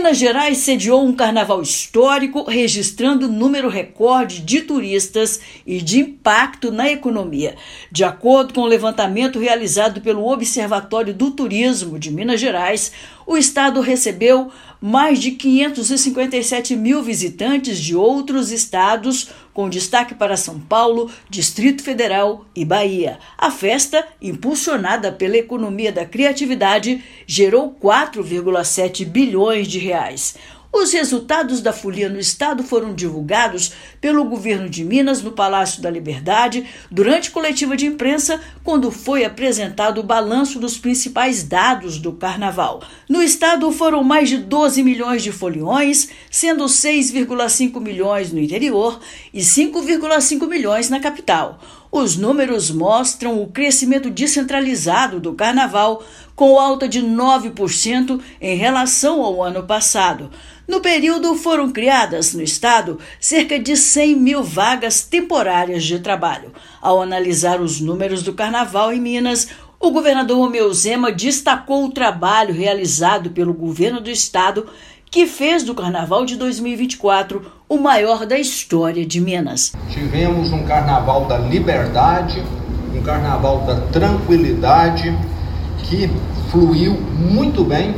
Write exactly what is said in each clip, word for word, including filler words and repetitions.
Minas Gerais sediou um carnaval histórico, registrando número recorde de turistas e de impacto na economia. De acordo com o levantamento realizado pelo Observatório do Turismo de Minas Gerais, o estado recebeu mais de quinhentos e cinquenta e sete mil visitantes de outros estados, com destaque para São Paulo, Distrito Federal e Bahia. A festa, impulsionada pela economia da criatividade, gerou quatro vírgula sete bilhões de reais. Os resultados da folia no estado foram divulgados pelo governo de Minas no Palácio da Liberdade durante coletiva de imprensa, quando foi apresentado o balanço dos principais dados do carnaval. No estado foram mais de doze milhões de foliões, sendo seis vírgula cinco milhões no interior e cinco vírgula cinco milhões na capital. Os números mostram o crescimento descentralizado do carnaval, com alta de nove por cento em relação ao ano passado. No período, foram criadas no estado cerca de cem mil vagas temporárias de trabalho. Ao analisar os números do carnaval em Minas, o governador Romeu Zema destacou o trabalho realizado pelo governo do estado, que fez do Carnaval de dois mil e vinte e quatro o maior da história de Minas. Tivemos um Carnaval da liberdade, um Carnaval da tranquilidade, que fluiu muito bem.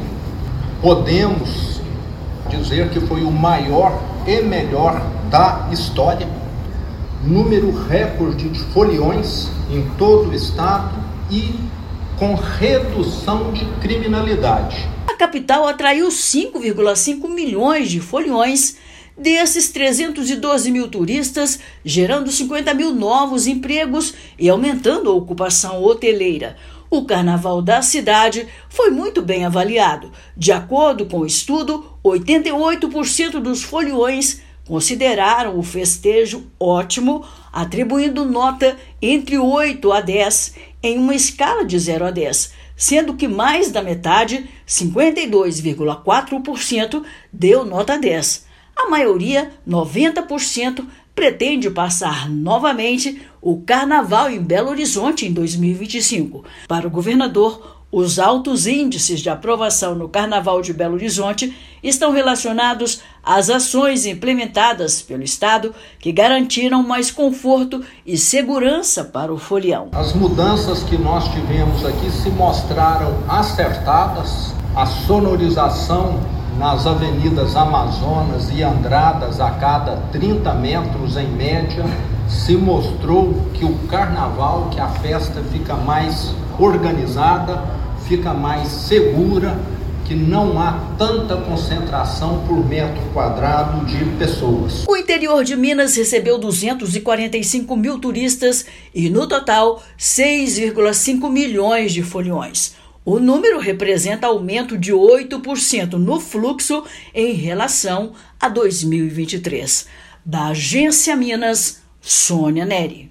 Podemos dizer que foi o maior e melhor da história. Número recorde de foliões em todo o estado e com redução de criminalidade. A capital atraiu cinco vírgula cinco milhões de foliões, desses trezentos e doze mil turistas, gerando cinquenta mil novos empregos e aumentando a ocupação hoteleira. O carnaval da cidade foi muito bem avaliado. De acordo com o estudo, oitenta e oito por cento dos foliões consideraram o festejo ótimo, atribuindo nota entre oito a dez em uma escala de zero a dez, sendo que mais da metade, cinquenta e dois vírgula quatro por cento, deu nota dez. A maioria, noventa por cento, pretende passar novamente o carnaval em Belo Horizonte em dois mil e vinte e cinco. Para o governador, os altos índices de aprovação no Carnaval de Belo Horizonte estão relacionados às ações implementadas pelo estado que garantiram mais conforto e segurança para o folião. As mudanças que nós tivemos aqui se mostraram acertadas. A sonorização nas avenidas Amazonas e Andradas a cada trinta metros em média se mostrou que o carnaval, que a festa fica mais organizada, fica mais segura, que não há tanta concentração por metro quadrado de pessoas. O interior de Minas recebeu duzentos e quarenta e cinco mil turistas e, no total, seis vírgula cinco milhões de foliões. O número representa aumento de oito por cento no fluxo em relação a dois mil e vinte e três. Da Agência Minas, Sônia Neri.